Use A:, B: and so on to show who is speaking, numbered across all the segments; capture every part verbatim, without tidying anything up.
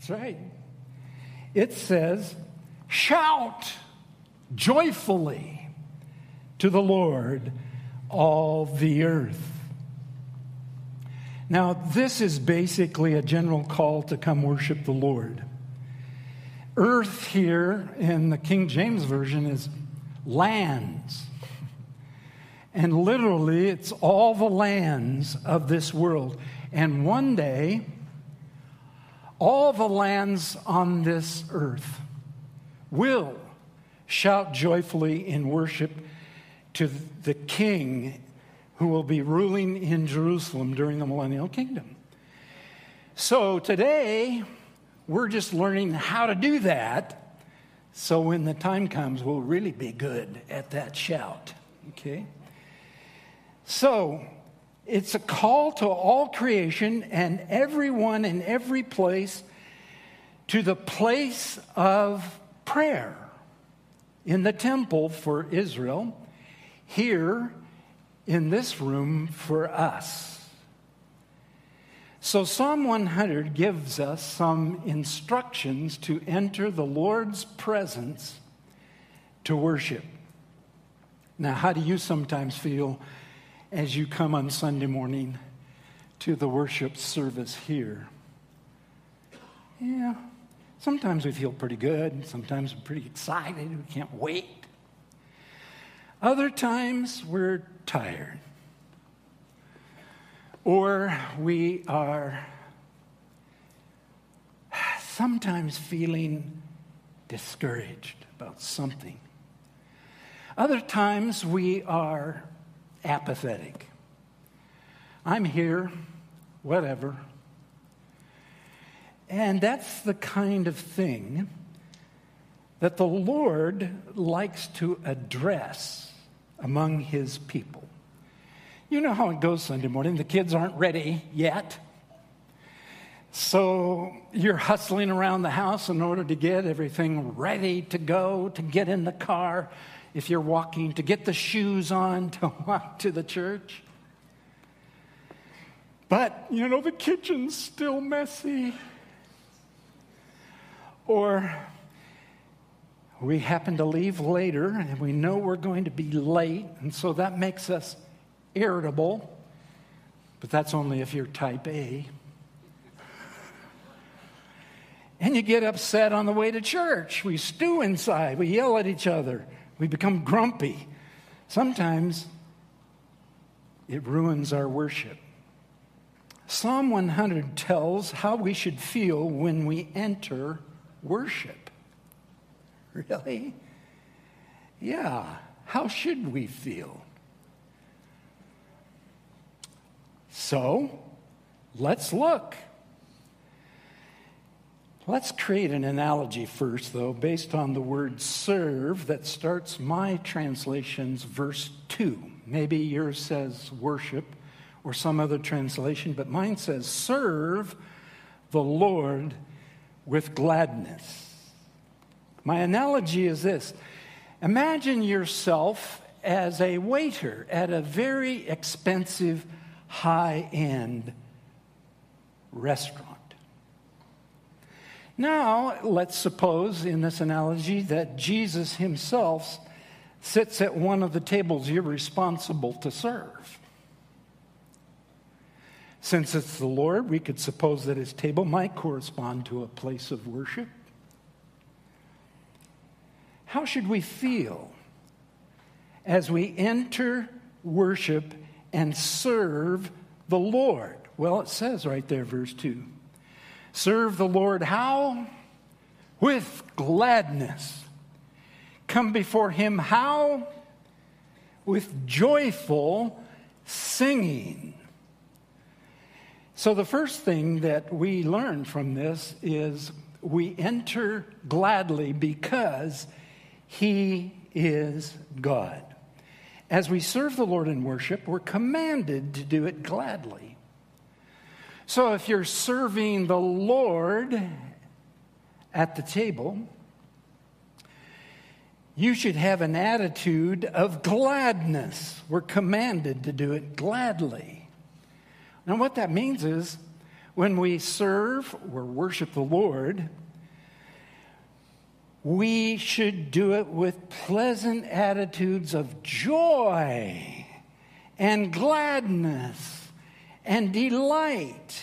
A: That's right. It says, shout joyfully to the Lord, all the earth. Now, this is basically a general call to come worship the Lord. Earth here in the King James Version is lands. And literally, it's all the lands of this world. And one day, all the lands on this earth will shout joyfully in worship to the King who will be ruling in Jerusalem during the millennial kingdom. So today, we're just learning how to do that, so when the time comes, we'll really be good at that shout, okay? So, it's a call to all creation and everyone in every place to the place of prayer in the temple for Israel, here in this room for us. So Psalm one hundred gives us some instructions to enter the Lord's presence to worship. Now, how do you sometimes feel as you come on Sunday morning to the worship service here? Yeah, sometimes we feel pretty good. Sometimes we're pretty excited. We can't wait. Other times we're tired. Or we are sometimes feeling discouraged about something. Other times we are apathetic. I'm here, whatever. And that's the kind of thing that the Lord likes to address among his people. You know how it goes Sunday morning. The kids aren't ready yet. So you're hustling around the house in order to get everything ready to go, to get in the car, if you're walking, to get the shoes on to walk to the church. But, you know, the kitchen's still messy. Or we happen to leave later and we know we're going to be late, and so that makes us irritable. But that's only if you're type A. And you get upset on the way to church. We stew inside. We yell at each other. We become grumpy. Sometimes it ruins our worship. Psalm one hundred tells how we should feel when we enter worship. Really? Yeah. How should we feel? So, let's look. Let's create an analogy first, though, based on the word serve that starts my translation's verse two. Maybe yours says worship or some other translation, but mine says serve the Lord with gladness. My analogy is this. Imagine yourself as a waiter at a very expensive, high-end restaurant. Now, let's suppose in this analogy that Jesus himself sits at one of the tables you're responsible to serve. Since it's the Lord, we could suppose that his table might correspond to a place of worship. How should we feel as we enter worship and serve the Lord? Well, it says right there, verse two. Serve the Lord how? With gladness. Come before him how? With joyful singing. So the first thing that we learn from this is we enter gladly because he is God. As we serve the Lord in worship, we're commanded to do it gladly. So if you're serving the Lord at the table, you should have an attitude of gladness. We're commanded to do it gladly. Now what that means is when we serve or worship the Lord, we should do it with pleasant attitudes of joy and gladness and delight.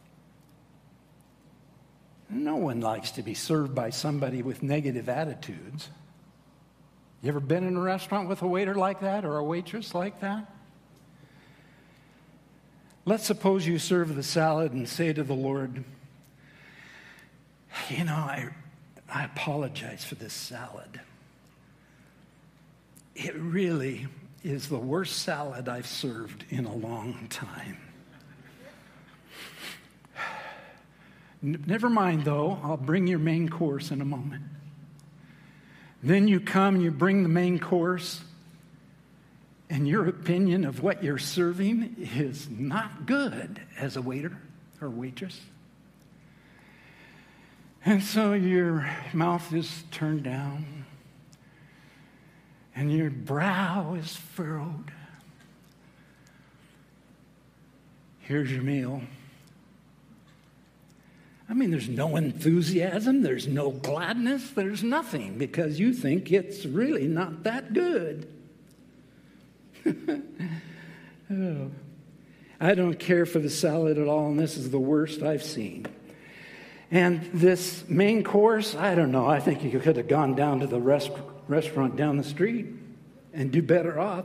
A: No one likes to be served by somebody with negative attitudes. You ever been in a restaurant with a waiter like that or a waitress like that? Let's suppose you serve the salad and say to the Lord, you know, I, I apologize for this salad. It really is the worst salad I've served in a long time. Never mind, though. I'll bring your main course in a moment. Then you come, you bring the main course, and your opinion of what you're serving is not good as a waiter or waitress. And so your mouth is turned down, and your brow is furrowed. Here's your meal. I mean, there's no enthusiasm, there's no gladness, there's nothing, because you think it's really not that good. Oh, I don't care for the salad at all, and this is the worst I've seen. And this main course, I don't know, I think you could have gone down to the rest, restaurant down the street and do better off.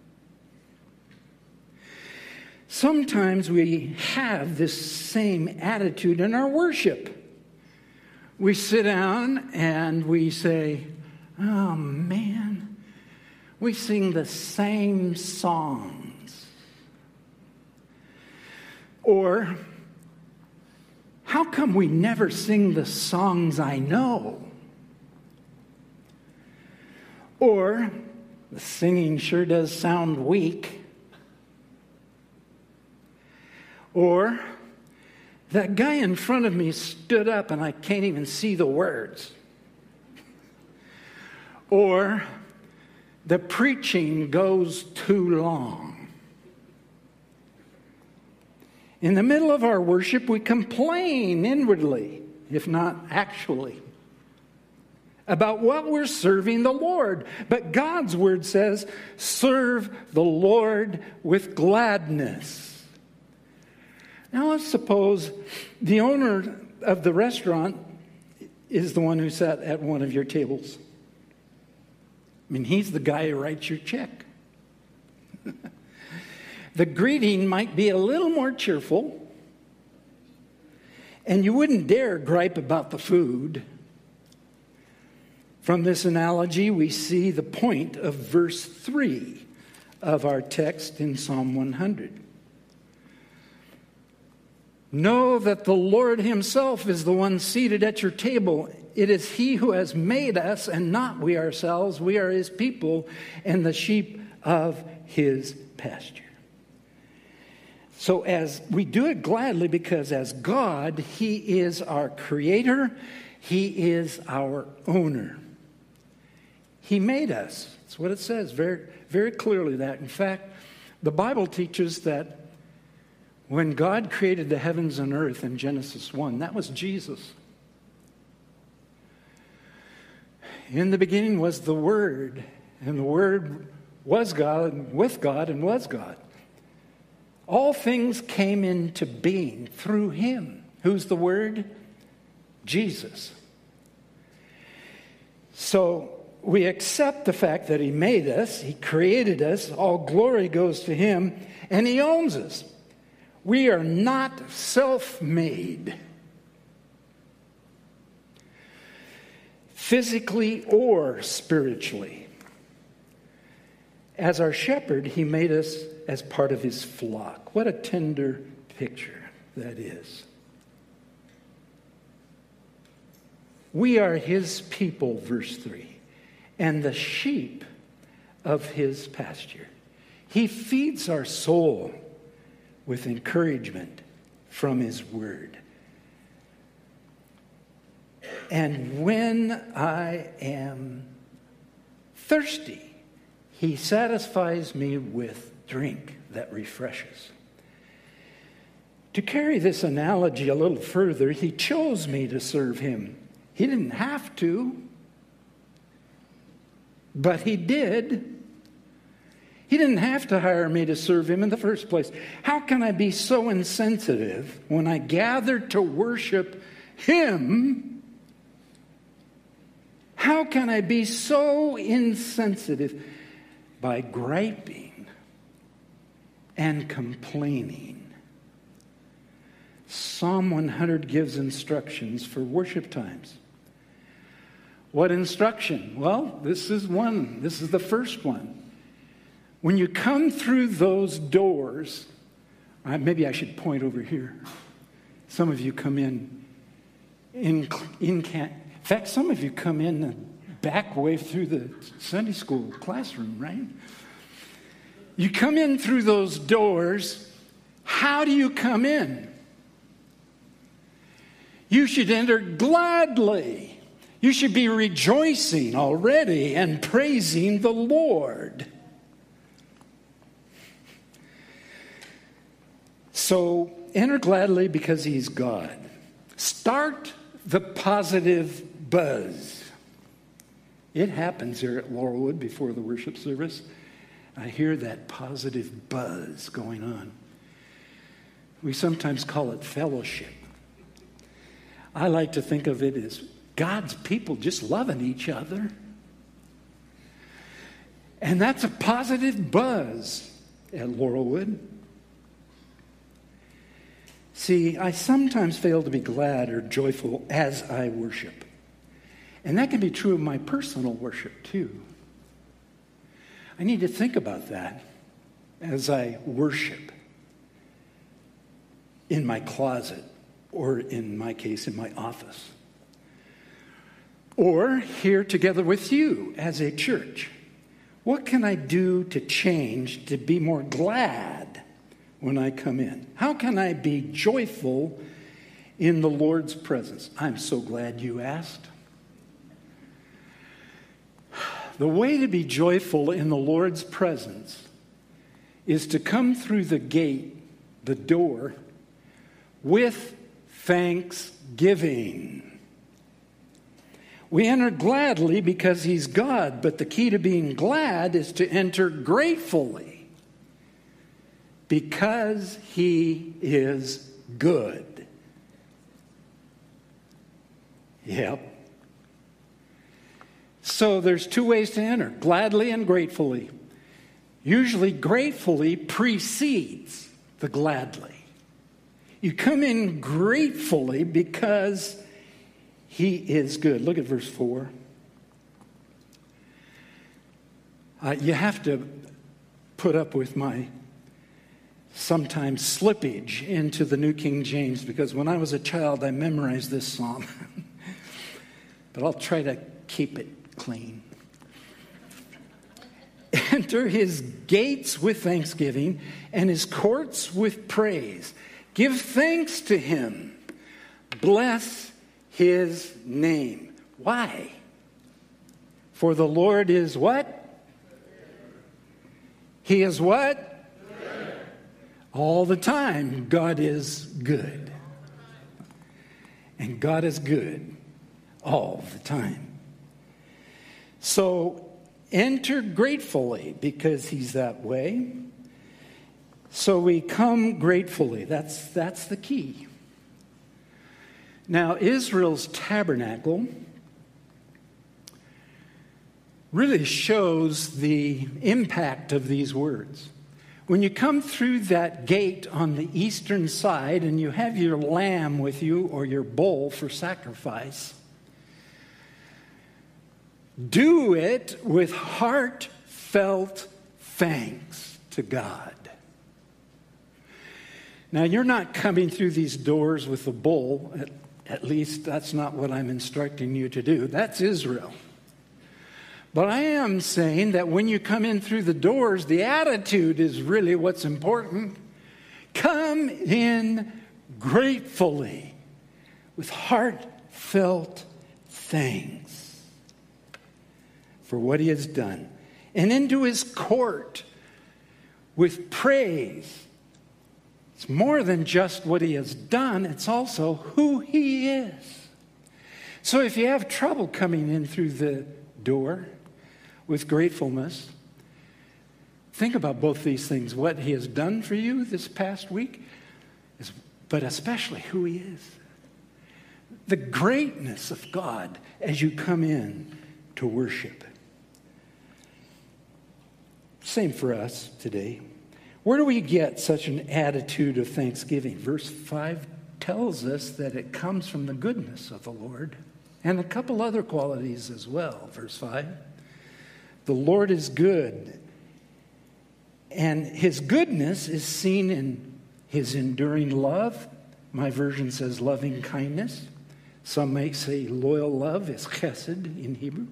A: Sometimes we have this same attitude in our worship. We sit down and we say, oh man, we sing the same songs. Or, how come we never sing the songs I know? Or, the singing sure does sound weak. Or, that guy in front of me stood up and I can't even see the words. Or, the preaching goes too long. In the middle of our worship, we complain inwardly, if not actually, about what we're serving the Lord. But God's word says, serve the Lord with gladness. Now let's suppose the owner of the restaurant is the one who sat at one of your tables. I mean, he's the guy who writes your check. The greeting might be a little more cheerful, and you wouldn't dare gripe about the food. From this analogy, we see the point of verse three of our text in Psalm one hundred. Know that the Lord himself is the one seated at your table. It is he who has made us and not we ourselves. We are his people and the sheep of his pasture. So as we do it gladly, because as God, he is our creator. He is our owner. He made us. That's what it says very, very clearly that. In fact, the Bible teaches that when God created the heavens and earth in Genesis one, that was Jesus. In the beginning was the Word, and the Word was God, and with God, and was God. All things came into being through him. Who's the Word? Jesus. So we accept the fact that he made us, he created us, all glory goes to him, and he owns us. We are not self-made, physically or spiritually. As our shepherd, he made us as part of his flock. What a tender picture that is. We are his people, verse three, and the sheep of his pasture. He feeds our soul with encouragement from his word. And when I am thirsty, he satisfies me with drink that refreshes. To carry this analogy a little further, he chose me to serve him. He didn't have to, but he did. He didn't have to hire me to serve him in the first place. How can I be so insensitive when I gather to worship him? How can I be so insensitive by griping and complaining? Psalm one hundred gives instructions for worship times. What instruction? Well, this is one. This is the first one. When you come through those doors, uh, maybe I should point over here. Some of you come in, in, in, can, in fact, some of you come in the back way through the Sunday school classroom, right? You come in through those doors. How do you come in? You should enter gladly. You should be rejoicing already and praising the Lord. So enter gladly because he's God. Start the positive buzz. It happens here at Laurelwood before the worship service. I hear that positive buzz going on. We sometimes call it fellowship. I like to think of it as God's people just loving each other. And that's a positive buzz at Laurelwood. See, I sometimes fail to be glad or joyful as I worship. And that can be true of my personal worship too. I need to think about that as I worship in my closet, or in my case, in my office. Or here together with you as a church. What can I do to change to be more glad when I come in? How can I be joyful in the Lord's presence? I'm so glad you asked. The way to be joyful in the Lord's presence is to come through the gate, the door, with thanksgiving. We enter gladly because he's God, but the key to being glad is to enter gratefully because he is good. Yep. So there's two ways to enter, gladly and gratefully. Usually gratefully precedes the gladly. You come in gratefully because he is good. Look at verse four. Uh, you have to put up with my sometimes slippage into the New King James, because when I was a child, I memorized this psalm. But I'll try to keep it clean. Enter his gates with thanksgiving and his courts with praise. Give thanks to him. Bless his name. Why? For the Lord is what? He is what? Good. All the time, God is good. And God is good all the time. So enter gratefully because he's that way. So we come gratefully. That's, that's the key. Now, Israel's tabernacle really shows the impact of these words. When you come through that gate on the eastern side and you have your lamb with you or your bull for sacrifice, do it with heartfelt thanks to God. Now, you're not coming through these doors with a bull. At, at least that's not what I'm instructing you to do. That's Israel. But I am saying that when you come in through the doors, the attitude is really what's important. Come in gratefully with heartfelt thanks for what he has done, and into his court with praise. It's more than just what he has done, it's also who he is. So if you have trouble coming in through the door with gratefulness, think about both these things. What he has done for you this past week, is, but especially who he is. The greatness of God as you come in to worship. Same for us today. Where do we get such an attitude of thanksgiving? Verse five tells us that it comes from the goodness of the Lord and a couple other qualities as well. Verse five, the Lord is good, and his goodness is seen in his enduring love. My version says loving kindness. Some may say loyal love is chesed in Hebrew.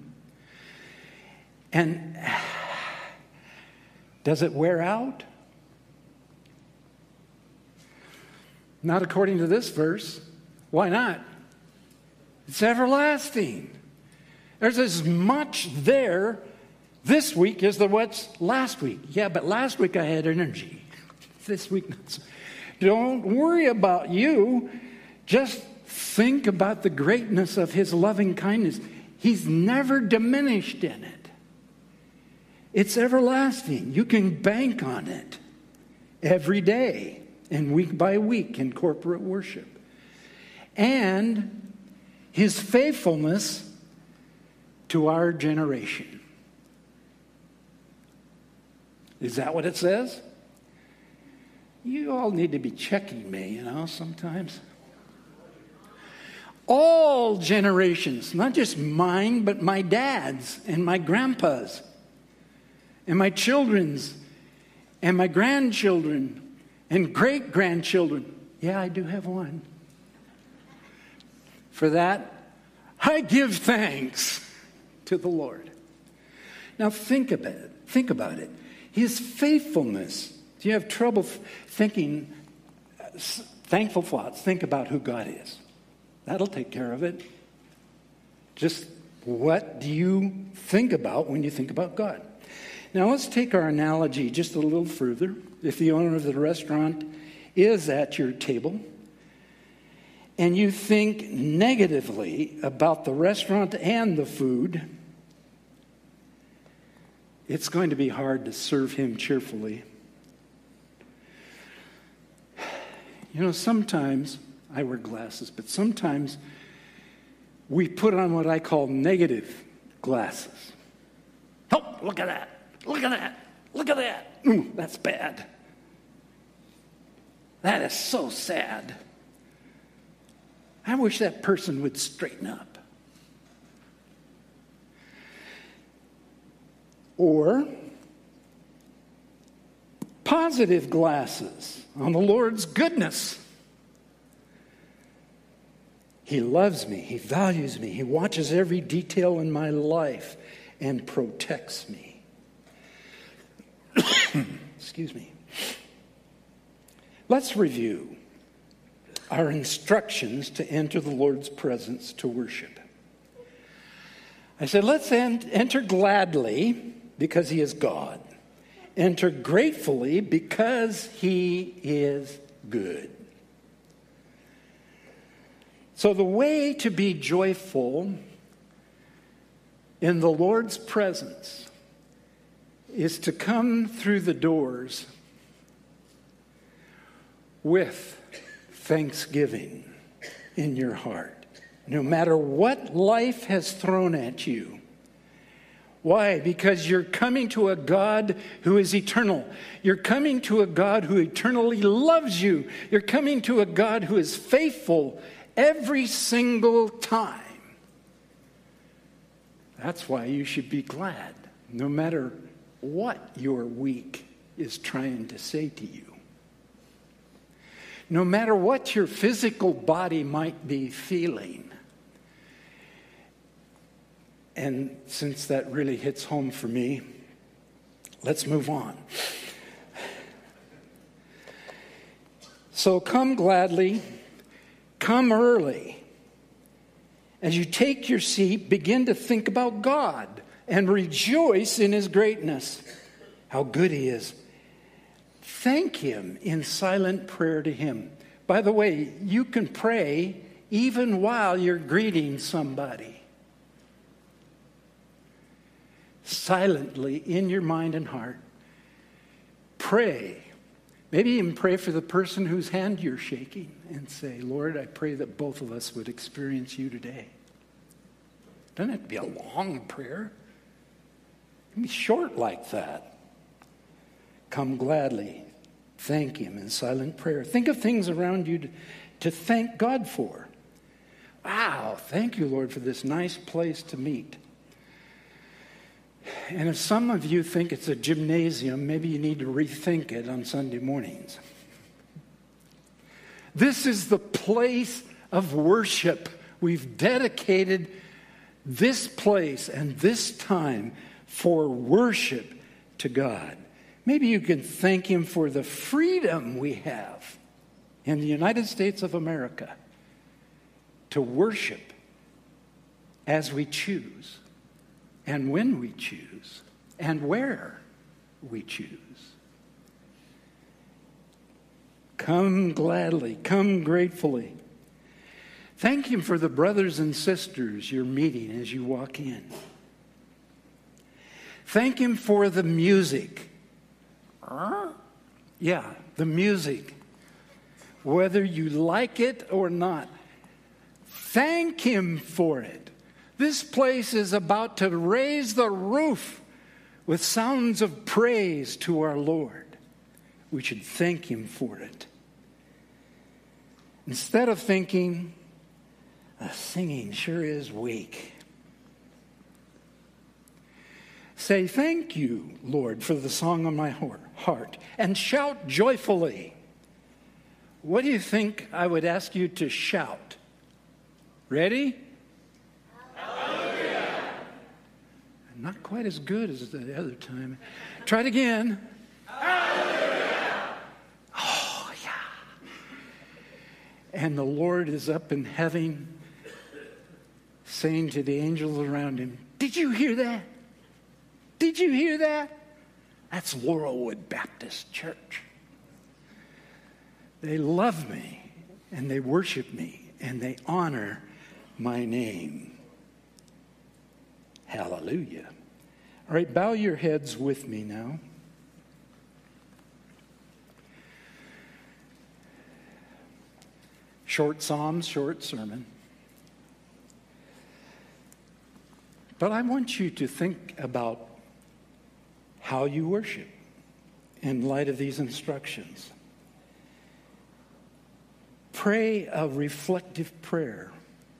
A: And does it wear out? Not according to this verse. Why not? It's everlasting. There's as much there this week as there was last week. Yeah, but last week I had energy. This week, not so. Don't worry about you. Just think about the greatness of his loving kindness. He's never diminished in it. It's everlasting. You can bank on it every day and week by week in corporate worship. And his faithfulness to our generation. Is that what it says? You all need to be checking me, you know, sometimes. All generations, not just mine, but my dad's and my grandpa's and my children's and my grandchildren and great-grandchildren. Yeah, I do have one. For that, I give thanks to the Lord. Now think about it. Think about it. His faithfulness. Do you have trouble thinking, thankful thoughts? Think about who God is. That'll take care of it. Just what do you think about when you think about God? Now let's take our analogy just a little further. If the owner of the restaurant is at your table and you think negatively about the restaurant and the food, it's going to be hard to serve him cheerfully. You know, sometimes, I wear glasses, but sometimes we put on what I call negative glasses. Oh, look at that. Look at that. Look at that. Ooh, that's bad. That is so sad. I wish that person would straighten up. Or positive glasses on the Lord's goodness. He loves me. He values me. He watches every detail in my life and protects me. Excuse me. Let's review our instructions to enter the Lord's presence to worship. I said, let's enter gladly because he is God. Enter gratefully because he is good. So the way to be joyful in the Lord's presence is to come through the doors with thanksgiving in your heart, no matter what life has thrown at you. Why? Because you're coming to a God who is eternal. You're coming to a God who eternally loves you. You're coming to a God who is faithful every single time. That's why you should be glad, no matter what your week is trying to say to you. No matter what your physical body might be feeling. And since that really hits home for me, let's move on. So come gladly, come early. As you take your seat, begin to think about God and rejoice in his greatness, how good he is. Thank him in silent prayer to him. By the way, you can pray even while you're greeting somebody. Silently in your mind and heart. Pray. Maybe even pray for the person whose hand you're shaking and say, Lord, I pray that both of us would experience you today. Doesn't have to be a long prayer. It can be short like that. Come gladly. Thank him in silent prayer. Think of things around you to, to thank God for. Wow, thank you, Lord, for this nice place to meet. And if some of you think it's a gymnasium, maybe you need to rethink it on Sunday mornings. This is the place of worship. We've dedicated this place and this time for worship to God. Maybe you can thank him for the freedom we have in the United States of America to worship as we choose, and when we choose, and where we choose. Come gladly, come gratefully. Thank him for the brothers and sisters you're meeting as you walk in. Thank him for the music. Yeah, the music. Whether you like it or not, thank him for it. This place is about to raise the roof with sounds of praise to our Lord. We should thank him for it. Instead of thinking, the singing sure is weak. Say, thank you, Lord, for the song on my heart, and shout joyfully. What do you think I would ask you to shout? Ready? Hallelujah. Not quite as good as the other time. Try it again. Hallelujah. Oh, yeah. And the Lord is up in heaven saying to the angels around him, did you hear that? Did you hear that? That's Laurelwood Baptist Church. They love me, and they worship me, and they honor my name. Hallelujah. All right, bow your heads with me now. Short psalm, short sermon. But I want you to think about how you worship in light of these instructions. Pray a reflective prayer.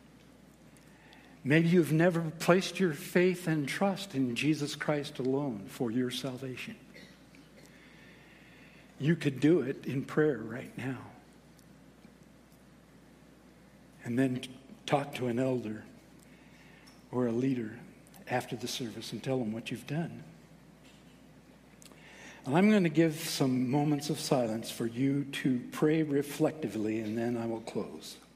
A: Maybe you've never placed your faith and trust in Jesus Christ alone for your salvation. You could do it in prayer right now. And then talk to an elder or a leader after the service and tell them what you've done. And I'm going to give some moments of silence for you to pray reflectively, and then I will close.